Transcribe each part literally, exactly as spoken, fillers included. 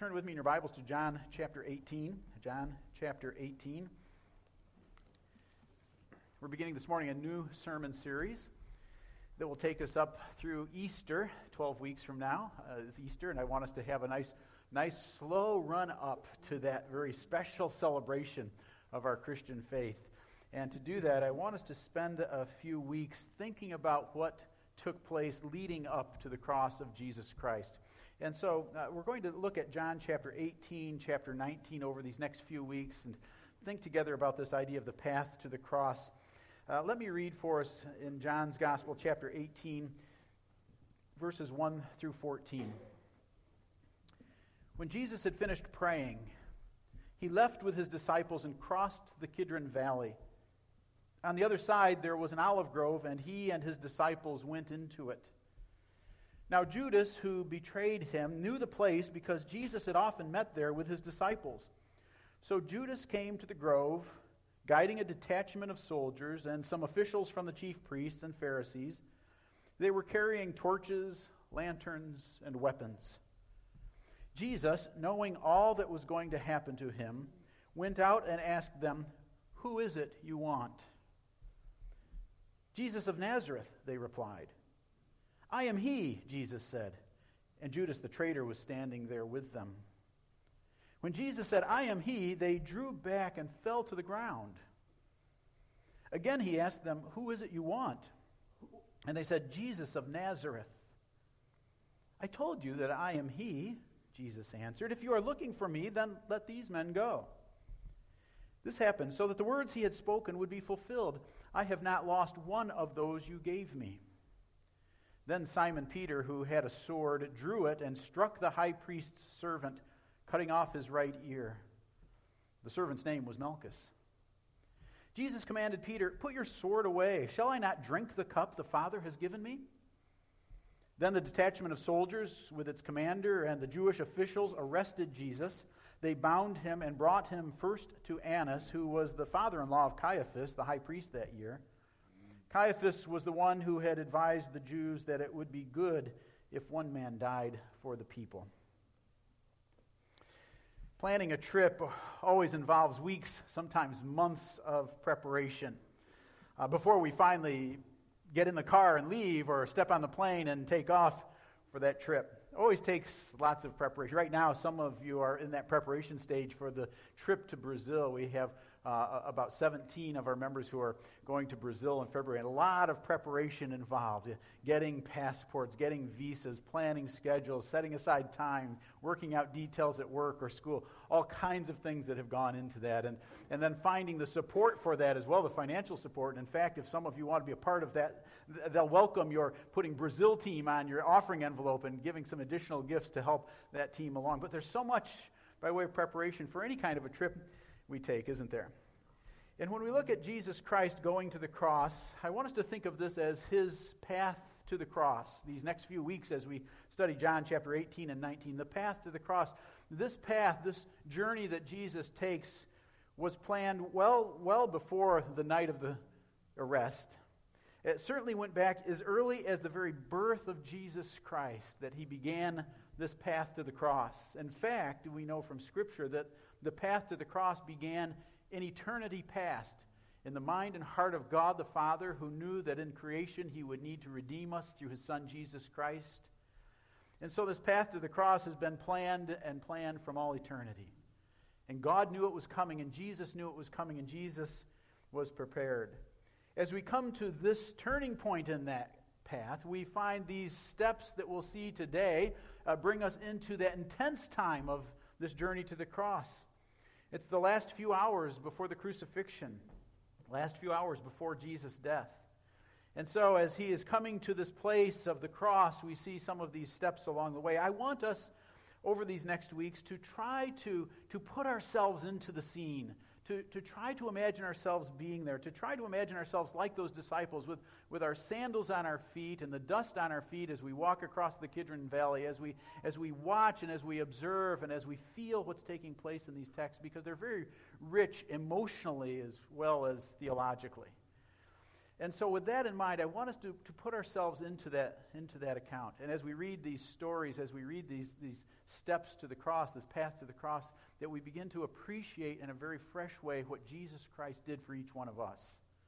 turn with me in your Bibles to John chapter eighteen. John chapter eighteen. We're beginning this morning a new sermon series that will take us up through Easter. twelve weeks from now uh, is Easter, and I want us to have a nice, nice slow run up to that very special celebration of our Christian faith. And to do that, I want us to spend a few weeks thinking about what took place leading up to the cross of Jesus Christ. And so uh, we're going to look at John chapter eighteen, chapter nineteen over these next few weeks and think together about this idea of the path to the cross. Uh, let me read for us in John's Gospel, chapter eighteen, verses one through fourteen. When Jesus had finished praying, he left with his disciples and crossed the Kidron Valley. On the other side there was an olive grove, and he and his disciples went into it. Now Judas, who betrayed him, knew the place because Jesus had often met there with his disciples. So Judas came to the grove, guiding a detachment of soldiers and some officials from the chief priests and Pharisees. They were carrying torches, lanterns, and weapons. Jesus, knowing all that was going to happen to him, went out and asked them, "Who is it you want?" "Jesus of Nazareth," they replied. "I am he," Jesus said, and Judas the traitor was standing there with them. When Jesus said, "I am he," they drew back and fell to the ground. Again he asked them, "Who is it you want?" And they said, "Jesus of Nazareth." "I told you that I am he," Jesus answered. "If you are looking for me, then let these men go." This happened so that the words he had spoken would be fulfilled. "I have not lost one of those you gave me." Then Simon Peter, who had a sword, drew it and struck the high priest's servant, cutting off his right ear. The servant's name was Malchus. Jesus commanded Peter, "Put your sword away. Shall I not drink the cup the Father has given me?" Then the detachment of soldiers with its commander and the Jewish officials arrested Jesus. They bound him and brought him first to Annas, who was the father-in-law of Caiaphas, the high priest that year. Caiaphas was the one who had advised the Jews that it would be good if one man died for the people. Planning a trip always involves weeks, sometimes months of preparation. Uh, before we finally get in the car and leave or step on the plane and take off for that trip. It always takes lots of preparation. Right now, some of you are in that preparation stage for the trip to Brazil. We have uh, about seventeen of our members who are going to Brazil in February. And a lot of preparation involved. Getting passports, getting visas, planning schedules, setting aside time, working out details at work or school. All kinds of things that have gone into that. And, and then finding the support for that as well, the financial support. And in fact, if some of you want to be a part of that, they'll welcome your putting Brazil team on your offering envelope and giving some additional gifts to help that team along. But there's so much by way of preparation for any kind of a trip we take, isn't there? And when we look at Jesus Christ going to the cross, I want us to think of this as his path to the cross. These next few weeks as we study John chapter eighteen and nineteen, the path to the cross. This path, this journey that Jesus takes was planned well, well before the night of the arrest. It certainly went back as early as the very birth of Jesus Christ that he began this path to the cross. In fact, we know from Scripture that the path to the cross began in eternity past, in the mind and heart of God the Father, who knew that in creation he would need to redeem us through his Son Jesus Christ. And so this path to the cross has been planned and planned from all eternity. And God knew it was coming, and Jesus knew it was coming, and Jesus was prepared. As we come to this turning point in that path, we find these steps that we'll see today uh, bring us into that intense time of this journey to the cross. It's the last few hours before the crucifixion, last few hours before Jesus' death. And so as he is coming to this place of the cross, we see some of these steps along the way. I want us, over these next weeks, to try to, to put ourselves into the scene, to, to try to imagine ourselves being there, to try to imagine ourselves like those disciples with, with our sandals on our feet and the dust on our feet as we walk across the Kidron Valley, as we, as we watch and as we observe and as we feel what's taking place in these texts, because they're very rich emotionally as well as theologically. And so with that in mind, I want us to, to put ourselves into that, into that account. And as we read these stories, as we read these, these steps to the cross, this path to the cross, that we begin to appreciate in a very fresh way what Jesus Christ did for each one of us.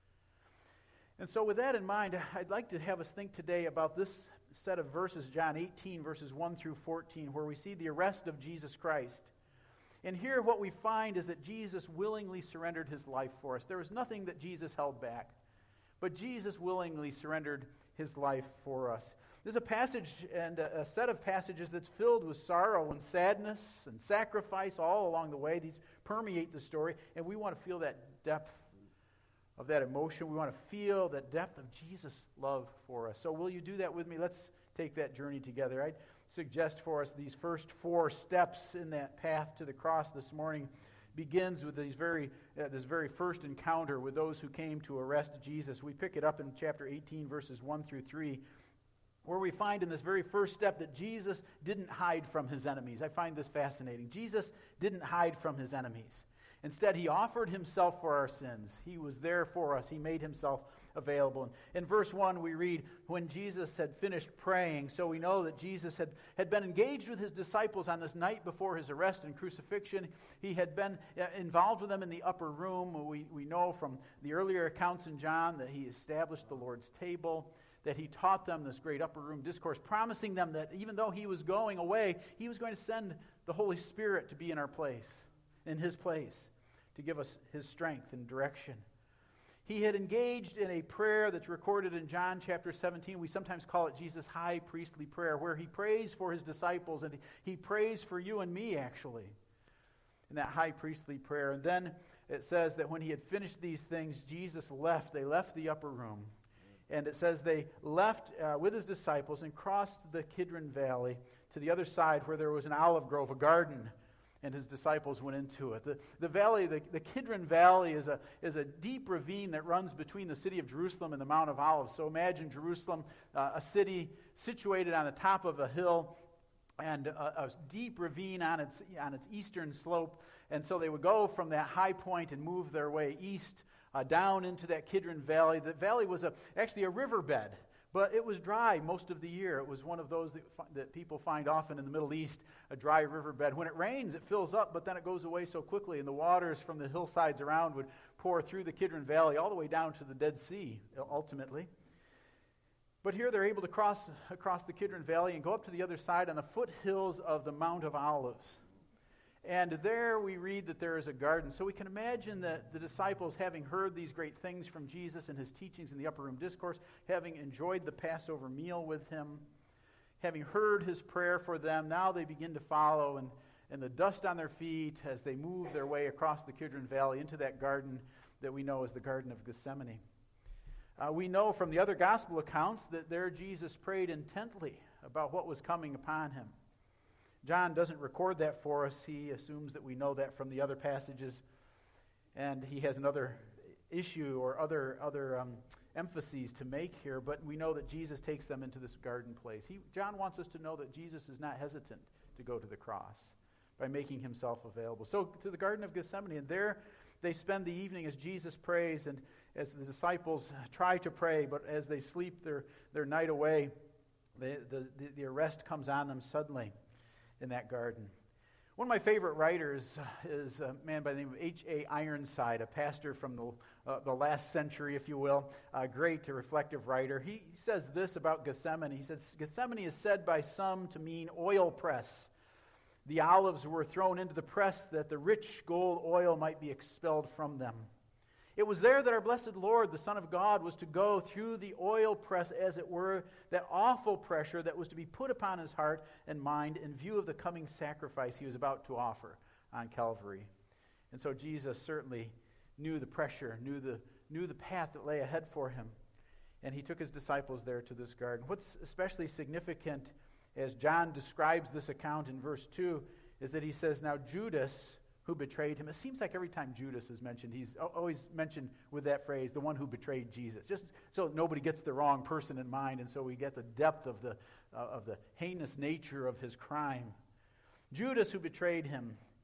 And so with that in mind, I'd like to have us think today about this set of verses, John eighteen, verses one through fourteen, where we see the arrest of Jesus Christ. And here what we find is that Jesus willingly surrendered his life for us. There was nothing that Jesus held back. But Jesus willingly surrendered his life for us. There's a passage and a set of passages that's filled with sorrow and sadness and sacrifice all along the way. These permeate the story, and we want to feel that depth of that emotion. We want to feel that depth of Jesus' love for us. So will you do that with me? Let's take that journey together. I'd suggest for us these first four steps in that path to the cross this morning begins with these very uh, this very first encounter with those who came to arrest Jesus. We pick it up in chapter eighteen, verses one through three, where we find in this very first step that Jesus didn't hide from his enemies. I find this fascinating. Jesus didn't hide from his enemies. Instead, he offered himself for our sins. He was there for us. He made himself available. In verse one, we read, when Jesus had finished praying, so we know that Jesus had, had been engaged with his disciples on this night before his arrest and crucifixion. He had been involved with them in the upper room. We, we know from the earlier accounts in John that he established the Lord's table, that he taught them this great upper room discourse, promising them that even though he was going away, he was going to send the Holy Spirit to be in our place, in his place, to give us his strength and direction. He had engaged in a prayer that's recorded in John chapter seventeen. We sometimes call it Jesus' high priestly prayer, where he prays for his disciples, and he prays for you and me, actually, in that high priestly prayer. And then it says that when he had finished these things, Jesus left. They left the upper room. And it says they left uh, with his disciples and crossed the Kidron Valley to the other side where there was an olive grove, a garden, and his disciples went into it. The, the valley, the, the Kidron Valley is a, is a deep ravine that runs between the city of Jerusalem and the Mount of Olives. So imagine Jerusalem, uh, a city situated on the top of a hill, and a, a deep ravine on its, on its eastern slope. And so they would go from that high point and move their way east uh, down into that Kidron Valley. The valley was a, actually a riverbed, but it was dry most of the year. It was one of those that, that people find often in the Middle East, a dry riverbed. When it rains, it fills up, but then it goes away so quickly, and the waters from the hillsides around would pour through the Kidron Valley all the way down to the Dead Sea, ultimately. But here they're able to cross across the Kidron Valley and go up to the other side on the foothills of the Mount of Olives. And there we read that there is a garden. So we can imagine that the disciples, having heard these great things from Jesus and his teachings in the upper room discourse, having enjoyed the Passover meal with him, having heard his prayer for them, now they begin to follow, and, and the dust on their feet as they move their way across the Kidron Valley into that garden that we know as the Garden of Gethsemane. Uh, we know from the other gospel accounts that there Jesus prayed intently about what was coming upon him. John doesn't record that for us. He assumes that we know that from the other passages, and he has another issue or other other um, emphases to make here, but we know that Jesus takes them into this garden place. He, John wants us to know that Jesus is not hesitant to go to the cross by making himself available. So to the Garden of Gethsemane, and there they spend the evening as Jesus prays, and as the disciples try to pray, but as they sleep their, their night away, the, the, the arrest comes on them suddenly in that garden. One of my favorite writers is a man by the name of H A Ironside, a pastor from the, uh, the last century, if you will, a great reflective writer. He, he says this about Gethsemane. He says, Gethsemane is said by some to mean oil press. The olives were thrown into the press that the rich gold oil might be expelled from them. It was there that our blessed Lord, the Son of God, was to go through the oil press, as it were, that awful pressure that was to be put upon his heart and mind in view of the coming sacrifice he was about to offer on Calvary. And so Jesus certainly knew the pressure, knew the, knew the path that lay ahead for him. And he took his disciples there to this garden. What's especially significant as John describes this account in verse two is that he says, now Judas, who betrayed him. It seems like every time Judas is mentioned, he's always mentioned with that phrase, the one who betrayed Jesus, just so nobody gets the wrong person in mind, and so we get the depth of the uh, of the heinous nature of his crime. Judas, who betrayed him,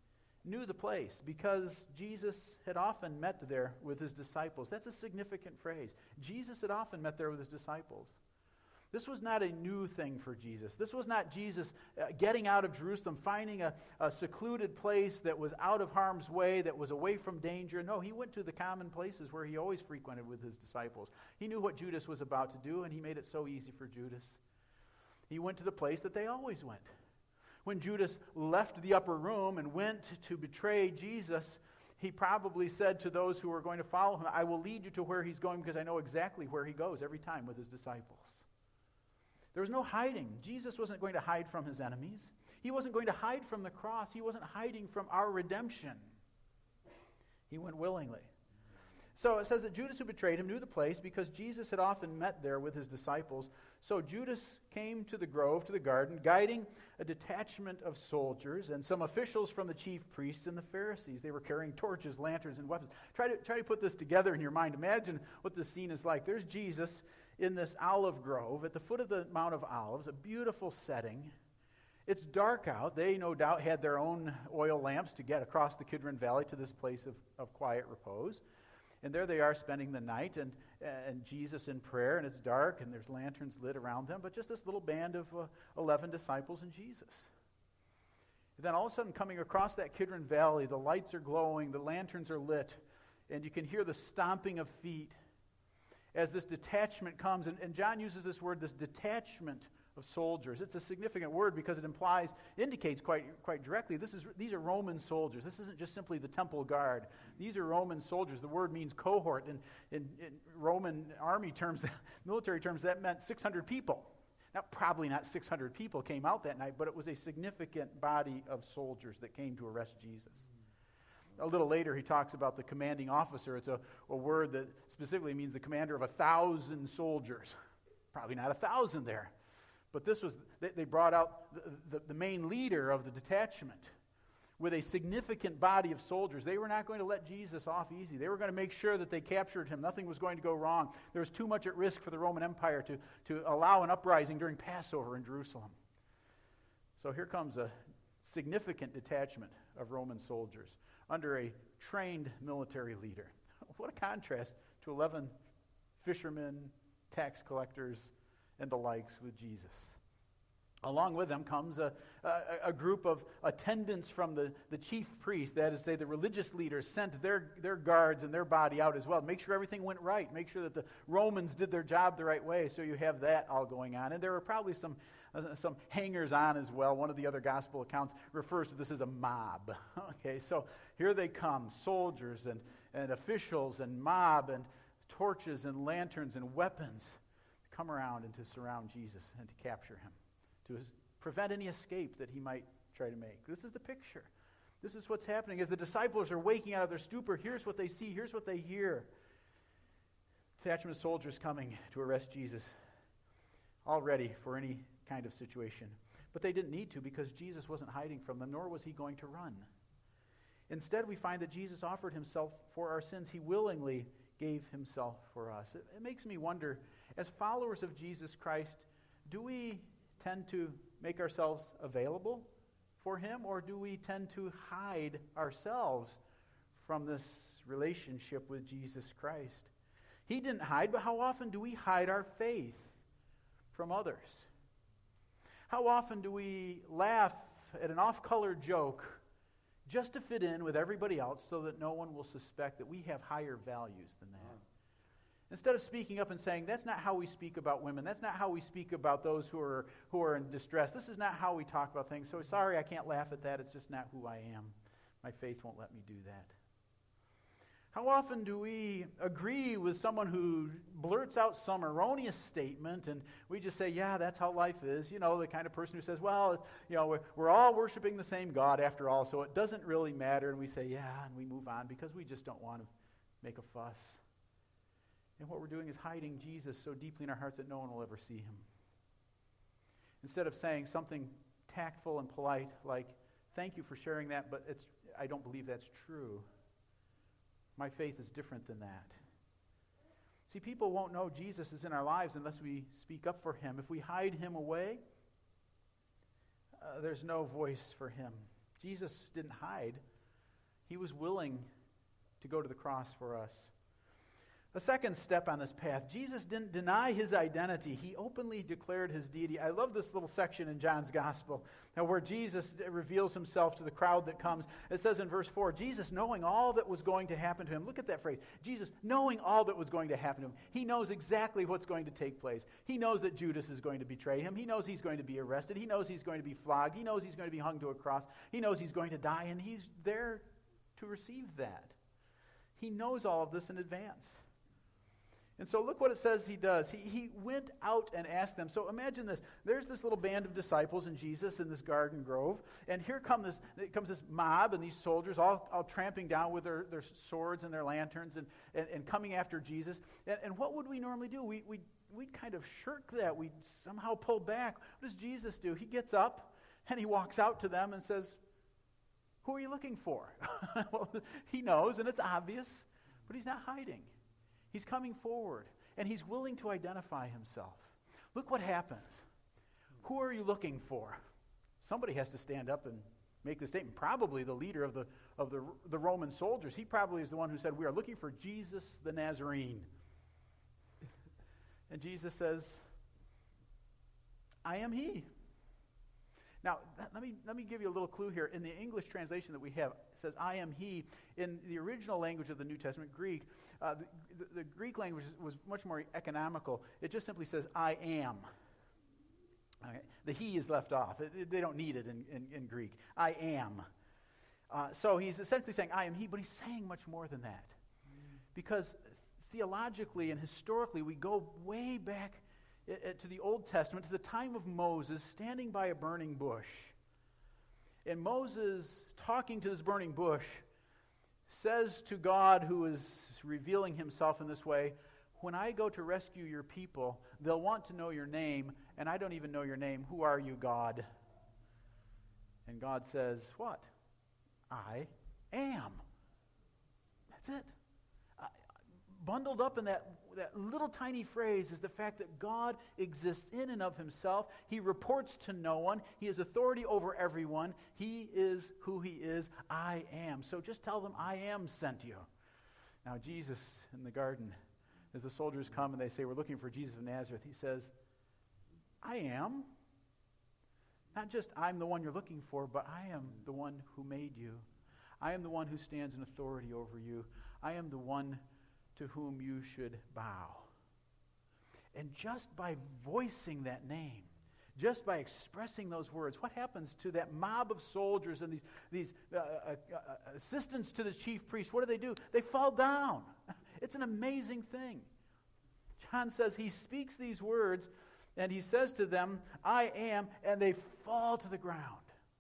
knew the place because Jesus had often met there with his disciples. That's a significant phrase. Jesus had often met there with his disciples. This was not a new thing for Jesus. This was not Jesus uh, getting out of Jerusalem, finding a, a secluded place that was out of harm's way, that was away from danger. No, he went to the common places where he always frequented with his disciples. He knew what Judas was about to do, and he made it so easy for Judas. He went to the place that they always went. When Judas left the upper room and went to betray Jesus, he probably said to those who were going to follow him, I will lead you to where he's going because I know exactly where he goes every time with his disciples. There was no hiding. Jesus wasn't going to hide from his enemies. He wasn't going to hide from the cross. He wasn't hiding from our redemption. He went willingly. So it says that Judas, who betrayed him, knew the place because Jesus had often met there with his disciples. So Judas came to the grove, to the garden, guiding a detachment of soldiers and some officials from the chief priests and the Pharisees. They were carrying torches, lanterns, and weapons. Try to, try to put this together in your mind. Imagine what this scene is like. There's Jesus in this olive grove at the foot of the Mount of Olives, a beautiful setting. It's dark out. They no doubt had their own oil lamps to get across the Kidron Valley to this place of, of quiet repose. And there they are spending the night, and, and Jesus in prayer, and it's dark, and there's lanterns lit around them, but just this little band of uh, eleven disciples and Jesus. And then all of a sudden, coming across that Kidron Valley, the lights are glowing, the lanterns are lit, and you can hear the stomping of feet as this detachment comes. And, and John uses this word, this detachment of soldiers. It's a significant word because it implies, indicates quite quite directly, this is these are Roman soldiers. This isn't just simply the temple guard. These are Roman soldiers. The word means cohort. And in, in Roman army terms, military terms, that meant six hundred people. Now, probably not six hundred people came out that night, but it was a significant body of soldiers that came to arrest Jesus. A little later, he talks about the commanding officer. It's a, a word that specifically means the commander of a thousand soldiers. Probably not a thousand there. But this was, they, they brought out the, the, the main leader of the detachment with a significant body of soldiers. They were not going to let Jesus off easy. They were going to make sure that they captured him. Nothing was going to go wrong. There was too much at risk for the Roman Empire to, to allow an uprising during Passover in Jerusalem. So here comes a significant detachment of Roman soldiers under a trained military leader. What a contrast to eleven fishermen, tax collectors, and the likes with Jesus. Along with them comes a, a, a group of attendants from the, the chief priests, that is to say the religious leaders, sent their, their guards and their body out as well. Make sure everything went right. Make sure that the Romans did their job the right way. So you have that all going on. And there were probably some, uh, some hangers-on as well. One of the other gospel accounts refers to this as a mob. Okay, so here they come, soldiers and, and officials and mob and torches and lanterns and weapons to come around and to surround Jesus and to capture him, to prevent any escape that he might try to make. This is the picture. This is what's happening. As the disciples are waking out of their stupor, here's what they see, here's what they hear. Detachment of soldiers coming to arrest Jesus, all ready for any kind of situation. But they didn't need to because Jesus wasn't hiding from them, nor was he going to run. Instead, we find that Jesus offered himself for our sins. He willingly gave himself for us. It, it makes me wonder, as followers of Jesus Christ, do we tend to make ourselves available for him, or do we tend to hide ourselves from this relationship with Jesus Christ? He didn't hide, but how often do we hide our faith from others? How often do we laugh at an off-color joke just to fit in with everybody else so that no one will suspect that we have higher values than that? Instead of speaking up and saying, that's not how we speak about women. That's not how we speak about those who are who are in distress. This is not how we talk about things. So sorry, I can't laugh at that. It's just not who I am. My faith won't let me do that. How often do we agree with someone who blurts out some erroneous statement and we just say, yeah, that's how life is. You know, the kind of person who says, well, you know, we're, we're all worshiping the same God after all, so it doesn't really matter. And we say, yeah, and we move on because we just don't want to make a fuss. And what we're doing is hiding Jesus so deeply in our hearts that no one will ever see him. Instead of saying something tactful and polite like, thank you for sharing that, but it's I don't believe that's true. My faith is different than that. See, people won't know Jesus is in our lives unless we speak up for him. If we hide him away, uh, there's no voice for him. Jesus didn't hide He was willing to go to the cross for us. A second step on this path, Jesus didn't deny his identity. He openly declared his deity. I love this little section in John's Gospel, now where Jesus reveals himself to the crowd that comes. It says in verse four, Jesus knowing all that was going to happen to him. Look at that phrase. Jesus knowing all that was going to happen to him. He knows exactly what's going to take place. He knows that Judas is going to betray him. He knows he's going to be arrested. He knows he's going to be flogged. He knows he's going to be hung to a cross. He knows he's going to die, and he's there to receive that. He knows all of this in advance. And so look what it says he does. He, he went out and asked them. So imagine this. There's this little band of disciples and Jesus in this garden grove. And here come this, comes this mob and these soldiers all, all tramping down with their, their swords and their lanterns and, and, and coming after Jesus. And, and what would we normally do? We, we, we'd kind of shirk that. We'd somehow pull back. What does Jesus do? He gets up and he walks out to them and says, "Who are you looking for?" Well, he knows, and it's obvious, but he's not hiding. He's coming forward, and he's willing to identify himself. Look what happens. Who are you looking for? Somebody has to stand up and make the statement. Probably the leader of the of the, the Roman soldiers. He probably is the one who said, "We are looking for Jesus the Nazarene." And Jesus says, "I am he." Now, let me let me give you a little clue here. In the English translation that we have, it says, "I am he." In the original language of the New Testament, Greek, uh, the, the, the Greek language was much more economical. It just simply says, "I am." Okay. The he is left off. It, it, they don't need it in, in, in Greek. I am. Uh, so he's essentially saying, "I am he," but he's saying much more than that. Mm. Because theologically and historically, we go way back to the Old Testament, to the time of Moses, standing by a burning bush. And Moses, talking to this burning bush, says to God, who is revealing himself in this way, "When I go to rescue your people, they'll want to know your name, and I don't even know your name. Who are you, God?" And God says, "What? I am." That's it. I, bundled up in that That little tiny phrase is the fact that God exists in and of himself. He reports to no one. He has authority over everyone. He is who he is. I am. So just tell them, "I am sent you." Now Jesus in the garden, as the soldiers come and they say, "We're looking for Jesus of Nazareth," he says, "I am." Not just "I'm the one you're looking for," but "I am the one who made you. I am the one who stands in authority over you. I am the one to whom you should bow." And just by voicing that name, just by expressing those words, what happens to that mob of soldiers and these, these uh, uh, uh, assistants to the chief priest? What do they do? They fall down. It's an amazing thing. John says he speaks these words and he says to them, "I am," and they fall to the ground.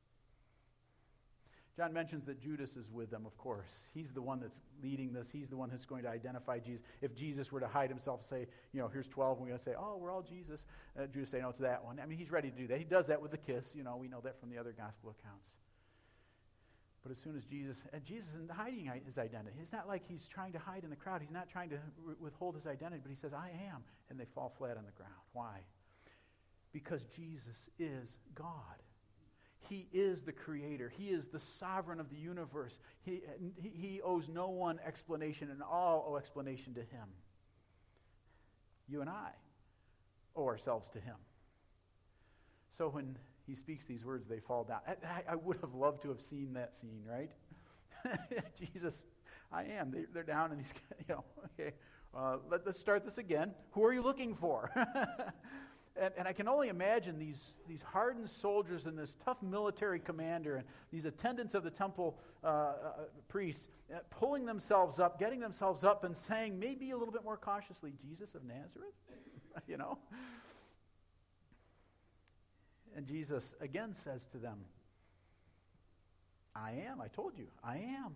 John mentions that Judas is with them, of course. He's the one that's leading this. He's the one who's going to identify Jesus. If Jesus were to hide himself and say, you know, "Here's twelve," and we're going to say, "Oh, we're all Jesus," uh, Judas say, "No, it's that one." I mean, he's ready to do that. He does that with the kiss. You know, we know that from the other gospel accounts. But as soon as Jesus, and Jesus isn't hiding his identity. It's not like he's trying to hide in the crowd. He's not trying to re- withhold his identity, but he says, "I am," and they fall flat on the ground. Why? Because Jesus is God. He is the creator. He is the sovereign of the universe. He, he owes no one explanation, and all owe explanation to him. You and I owe ourselves to him. So when he speaks these words, they fall down. I, I would have loved to have seen that scene, right? Jesus, "I am." They, they're down, and he's, you know, okay, uh, let, let's start this again. "Who are you looking for?" And, and I can only imagine these, these hardened soldiers and this tough military commander and these attendants of the temple uh, uh, priests uh, pulling themselves up, getting themselves up and saying maybe a little bit more cautiously, "Jesus of Nazareth?" You know? And Jesus again says to them, "I am. I told you, I am.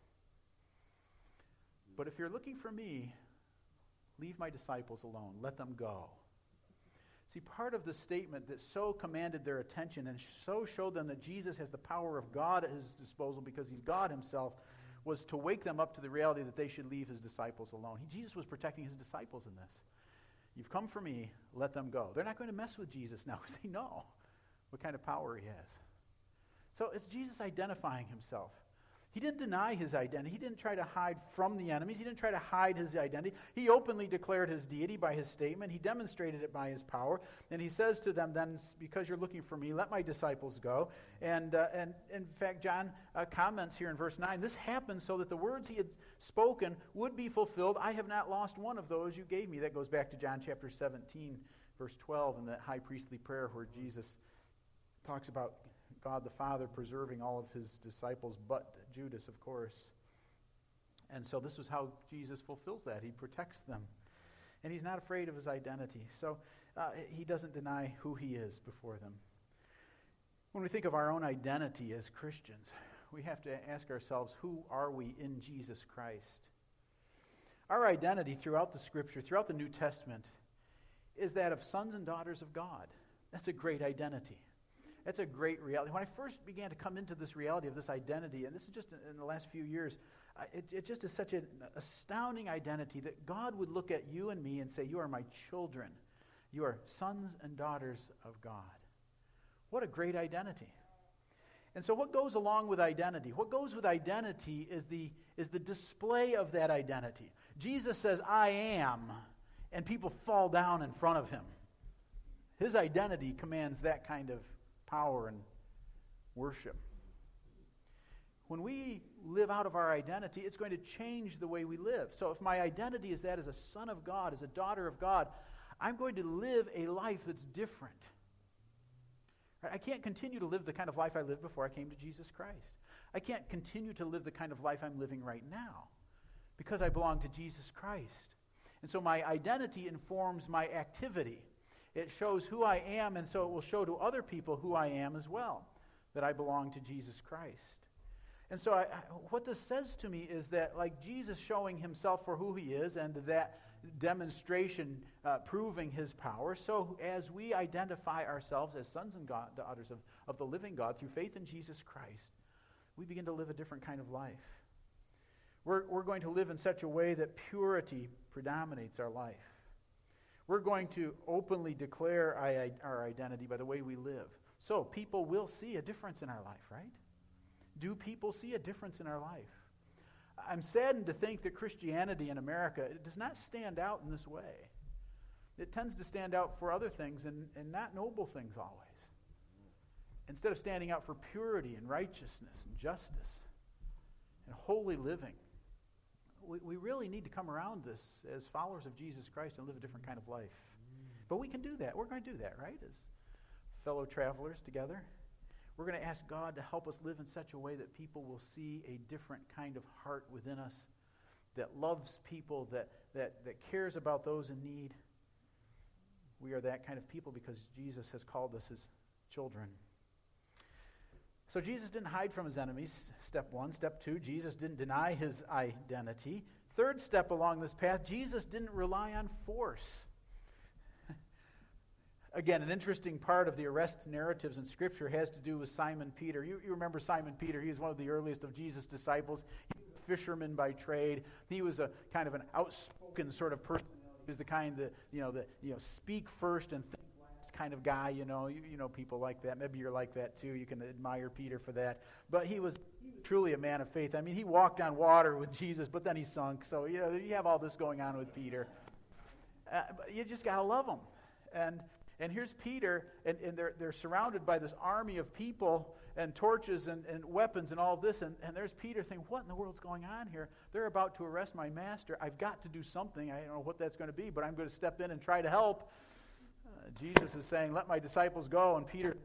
But if you're looking for me, leave my disciples alone. Let them go." See, part of the statement that so commanded their attention and so showed them that Jesus has the power of God at his disposal because he's God himself was to wake them up to the reality that they should leave his disciples alone. He, Jesus was protecting his disciples in this. "You've come for me, let them go." They're not going to mess with Jesus now because they know what kind of power he has. So it's Jesus identifying himself. He didn't deny his identity. He didn't try to hide from the enemies. He didn't try to hide his identity. He openly declared his deity by his statement. He demonstrated it by his power. And he says to them, then, because you're looking for me, let my disciples go. And, uh, and in fact, John uh, comments here in verse nine, this happened so that the words he had spoken would be fulfilled. I have not lost one of those you gave me. That goes back to John chapter seventeen, verse twelve, and that high priestly prayer where Jesus talks about God the Father preserving all of his disciples, but Judas, of course. And so this is how Jesus fulfills that. He protects them. And he's not afraid of his identity. So uh, he doesn't deny who he is before them. When we think of our own identity as Christians, we have to ask ourselves, who are we in Jesus Christ? Our identity throughout the Scripture, throughout the New Testament, is that of sons and daughters of God. That's a great identity. That's a great reality. When I first began to come into this reality of this identity, and this is just in the last few years, it, it just is such an astounding identity that God would look at you and me and say, you are my children. You are sons and daughters of God. What a great identity. And so what goes along with identity? What goes with identity is the, is the display of that identity. Jesus says, I am, and people fall down in front of him. His identity commands that kind of power and worship. When we live out of our identity, it's going to change the way we live. So if my identity is that as a son of God, as a daughter of God, I'm going to live a life that's different. Right? I can't continue to live the kind of life I lived before I came to Jesus Christ. I can't continue to live the kind of life I'm living right now because I belong to Jesus Christ. And so my identity informs my activity. It shows who I am, and so it will show to other people who I am as well, that I belong to Jesus Christ. And so I, I, what this says to me is that like Jesus showing himself for who he is and that demonstration uh, proving his power, so as we identify ourselves as sons and God, daughters of, of the living God through faith in Jesus Christ, we begin to live a different kind of life. We're, we're going to live in such a way that purity predominates our life. We're going to openly declare our identity by the way we live. So people will see a difference in our life, right? Do people see a difference in our life? I'm saddened to think that Christianity in America it does not stand out in this way. It tends to stand out for other things and, and not noble things always. Instead of standing out for purity and righteousness and justice and holy living, We, we really need to come around this as followers of Jesus Christ and live a different kind of life. But we can do that. We're going to do that, right? As fellow travelers together. We're going to ask God to help us live in such a way that people will see a different kind of heart within us that loves people, that, that, that cares about those in need. We are that kind of people because Jesus has called us his children. So Jesus didn't hide from his enemies, step one. Step two, Jesus didn't deny his identity. Third step along this path, Jesus didn't rely on force. Again, an interesting part of the arrest narratives in Scripture has to do with Simon Peter. You, you remember Simon Peter. He was one of the earliest of Jesus' disciples. He was a fisherman by trade. He was a kind of an outspoken sort of person. He was the kind that, you know, that, you know, speak first and think kind of guy, you know, you, you know people like that. Maybe you're like that too. You can admire Peter for that. But he was truly a man of faith. I mean, he walked on water with Jesus, but then he sunk. So, you know, you have all this going on with Peter. Uh, but you just got to love him. And and here's Peter, and, and they're, they're surrounded by this army of people and torches and, and weapons and all of this. And, and there's Peter saying, what in the world's going on here? They're about to arrest my master. I've got to do something. I don't know what that's going to be, but I'm going to step in and try to help. Uh, Jesus is saying, let my disciples go, and Peter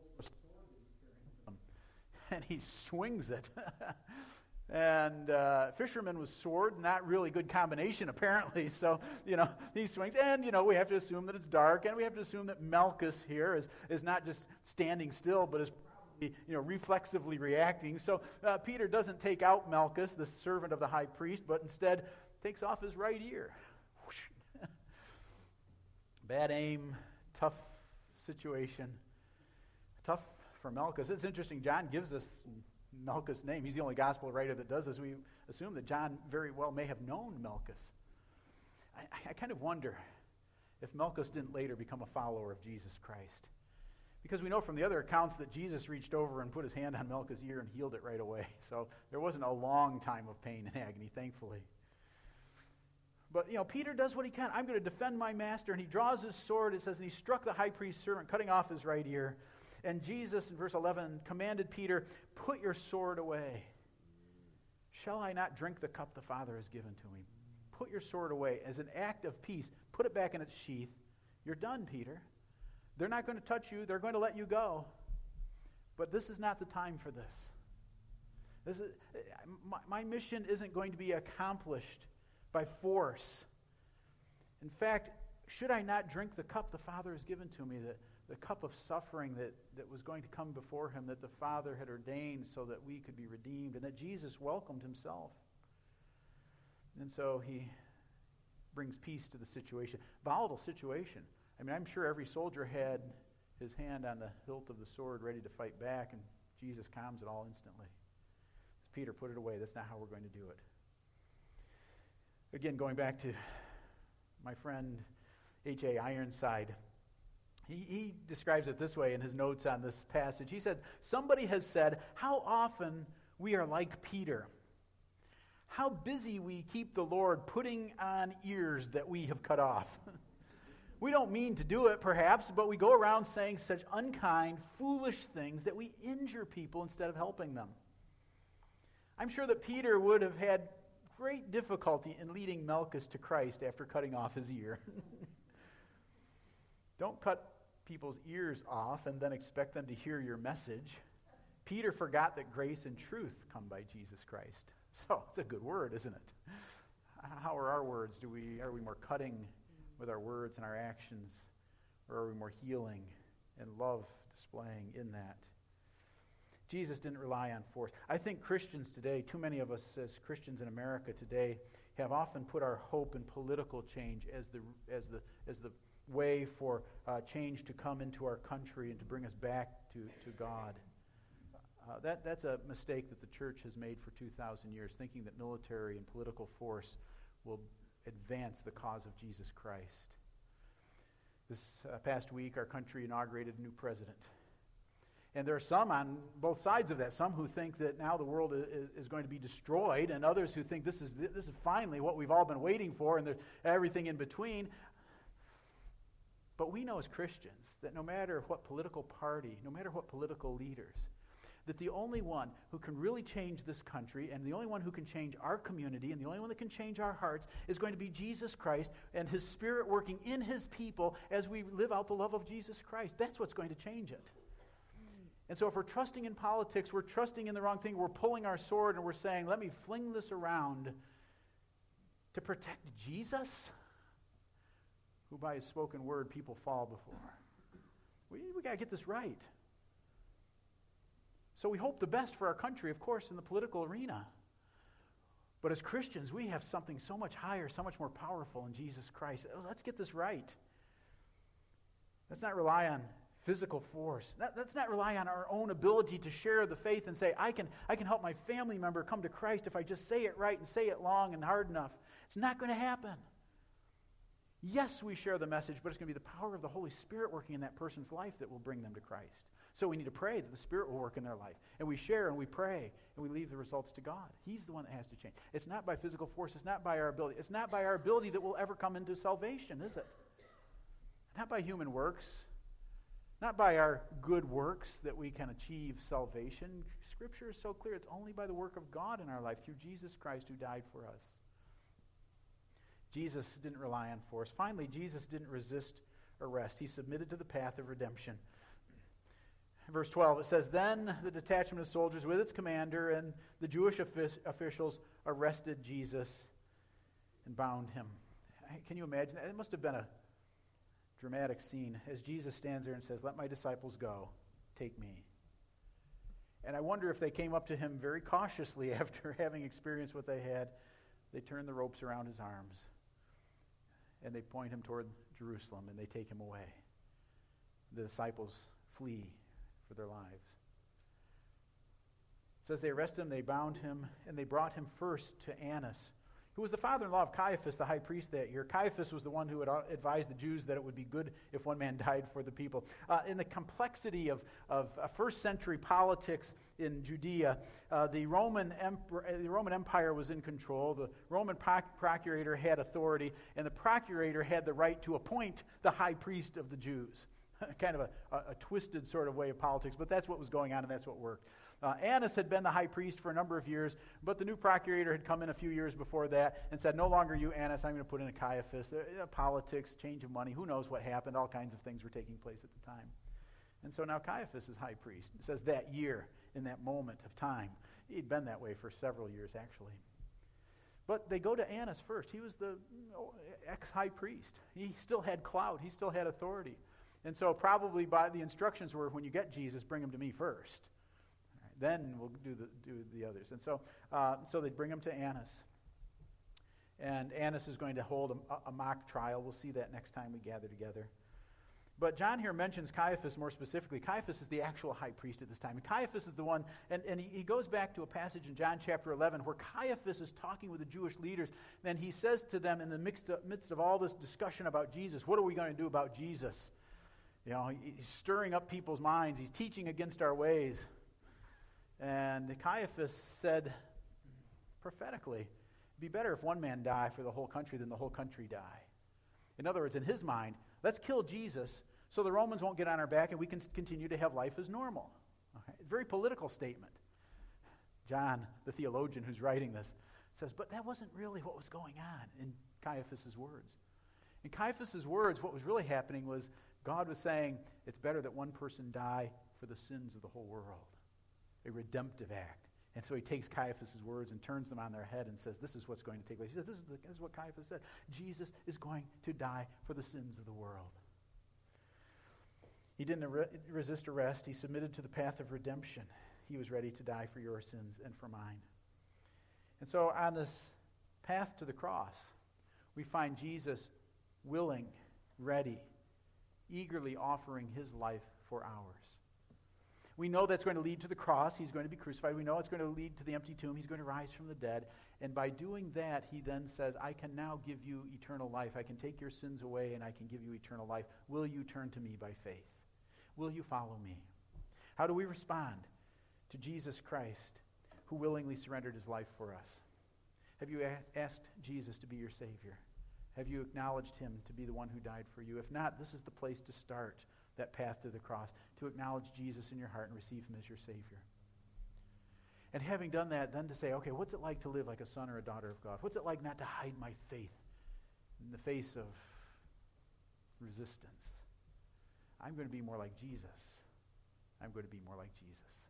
and he swings it. and uh, fisherman with sword, not really good combination apparently, so, you know, he swings, and, you know, we have to assume that it's dark, and we have to assume that Malchus here is, is not just standing still, but is probably, you know, reflexively reacting. So uh, Peter doesn't take out Malchus, the servant of the high priest, but instead takes off his right ear. Bad aim, tough situation, tough for Malchus. It's interesting, John gives us Malchus' name. He's the only gospel writer that does this. We assume that John very well may have known Malchus. I, I kind of wonder if Malchus didn't later become a follower of Jesus Christ. Because we know from the other accounts that Jesus reached over and put his hand on Milcah's ear and healed it right away. So there wasn't a long time of pain and agony, thankfully. But, you know, Peter does what he can. I'm going to defend my master. And he draws his sword, it says, and he struck the high priest's servant, cutting off his right ear. And Jesus, in verse eleven, commanded Peter, put your sword away. Shall I not drink the cup the Father has given to me? Put your sword away. As an act of peace, put it back in its sheath. You're done, Peter. They're not going to touch you. They're going to let you go. But this is not the time for this. This is, my, my mission isn't going to be accomplished by force. In fact, should I not drink the cup the Father has given to me, the, the cup of suffering that, that was going to come before him, that the Father had ordained so that we could be redeemed, and that Jesus welcomed himself? And so he brings peace to the situation. Volatile situation. I mean, I'm sure every soldier had his hand on the hilt of the sword ready to fight back, and Jesus calms it all instantly. As Peter put it away, that's not how we're going to do it. Again, going back to my friend H A Ironside, he, he describes it this way in his notes on this passage. He said, somebody has said, how often we are like Peter. How busy we keep the Lord putting on ears that we have cut off. We don't mean to do it, perhaps, but we go around saying such unkind, foolish things that we injure people instead of helping them. I'm sure that Peter would have had great difficulty in leading Malchus to Christ after cutting off his ear. Don't cut people's ears off and then expect them to hear your message. Peter forgot that grace and truth come by Jesus Christ. So it's a good word, isn't it? How are our words? Do we are we more cutting with our words and our actions, or are we more healing and love displaying in that? Jesus didn't rely on force. I think Christians today, too many of us as Christians in America today, have often put our hope in political change as the as the as the way for uh, change to come into our country and to bring us back to, to God. Uh, that that's a mistake that the church has made for two thousand years, thinking that military and political force will advance the cause of Jesus Christ. This uh, past week, our country inaugurated a new president. And there are some on both sides of that, some who think that now the world is, is going to be destroyed, and others who think this is this is finally what we've all been waiting for, and there's everything in between. But we know as Christians that no matter what political party, no matter what political leaders, that the only one who can really change this country, and the only one who can change our community, and the only one that can change our hearts is going to be Jesus Christ and his Spirit working in his people as we live out the love of Jesus Christ. That's what's going to change it. And so if we're trusting in politics, we're trusting in the wrong thing, we're pulling our sword and we're saying, let me fling this around to protect Jesus, who by his spoken word people fall before. We, we got to get this right. So we hope the best for our country, of course, in the political arena. But as Christians, we have something so much higher, so much more powerful in Jesus Christ. Let's get this right. Let's not rely on physical force. That, let's not rely on our own ability to share the faith and say, I can, I can help my family member come to Christ if I just say it right and say it long and hard enough. It's not going to happen. Yes, we share the message, but it's going to be the power of the Holy Spirit working in that person's life that will bring them to Christ. So we need to pray that the Spirit will work in their life. And we share and we pray and we leave the results to God. He's the one that has to change. It's not by physical force. It's not by our ability. It's not by our ability that we'll ever come into salvation, is it? Not by human works. Not by our good works that we can achieve salvation. Scripture is so clear. It's only by the work of God in our life through Jesus Christ who died for us. Jesus didn't rely on force. Finally, Jesus didn't resist arrest. He submitted to the path of redemption. Verse twelve, it says, then the detachment of soldiers with its commander and the Jewish officials arrested Jesus and bound him. Can you imagine that? It must have been a dramatic scene as Jesus stands there and says, let my disciples go, take me. And I wonder if they came up to him very cautiously after having experienced what they had. They turn the ropes around his arms and they point him toward Jerusalem and they take him away. The disciples flee for their lives. It says they arrested him, they bound him, and they brought him first to Annas. who was the father-in-law of Caiaphas, the high priest that year. Caiaphas was the one who had advised the Jews that it would be good if one man died for the people. Uh, in the complexity of, of uh, first century politics in Judea, uh, the, Roman Emperor, the Roman Empire was in control. The Roman proc- procurator had authority, and the procurator had the right to appoint the high priest of the Jews. Kind of a, a, a twisted sort of way of politics, but that's what was going on, and that's what worked. Uh, Annas had been the high priest for a number of years, but the new procurator had come in a few years before that and said, no longer you, Annas, I'm going to put in a Caiaphas. Uh, politics, change of money, who knows what happened. All kinds of things were taking place at the time. And so now Caiaphas is high priest. It says that year, in that moment of time. He'd been that way for several years, actually. But they go to Annas first. He was the oh, ex-high priest. He still had clout. He still had authority. And so probably by the instructions were, when you get Jesus, bring him to me first. Then we'll do the do the others. And so uh, so they bring him to Annas. And Annas is going to hold a, a mock trial. We'll see that next time we gather together. But John here mentions Caiaphas more specifically. Caiaphas is the actual high priest at this time. And Caiaphas is the one, and, and he, he goes back to a passage in John chapter eleven where Caiaphas is talking with the Jewish leaders. Then he says to them in the midst of, midst of all this discussion about Jesus, what are we going to do about Jesus? You know, he's stirring up people's minds. He's teaching against our ways. And Caiaphas said prophetically, it'd be better if one man die for the whole country than the whole country die. In other words, in his mind, let's kill Jesus so the Romans won't get on our back and we can continue to have life as normal. Okay? Very political statement. John, the theologian who's writing this, says, but that wasn't really what was going on in Caiaphas' words. In Caiaphas' words, what was really happening was God was saying, it's better that one person die for the sins of the whole world. A redemptive act. And so he takes Caiaphas' words and turns them on their head and says, this is what's going to take place. He said, this is, the, this is what Caiaphas said. Jesus is going to die for the sins of the world. He didn't ar- resist arrest. He submitted to the path of redemption. He was ready to die for your sins and for mine. And so on this path to the cross, we find Jesus willing, ready, eagerly offering his life for ours. We know that's going to lead to the cross. He's going to be crucified. We know it's going to lead to the empty tomb. He's going to rise from the dead. And by doing that, he then says, I can now give you eternal life. I can take your sins away and I can give you eternal life. Will you turn to me by faith? Will you follow me? How do we respond to Jesus Christ, who willingly surrendered his life for us? Have you a- asked Jesus to be your Savior? Have you acknowledged him to be the one who died for you? If not, this is the place to start that path to the cross, to acknowledge Jesus in your heart and receive him as your Savior. And having done that, then to say, okay, what's it like to live like a son or a daughter of God? What's it like not to hide my faith in the face of resistance? I'm going to be more like Jesus. I'm going to be more like Jesus.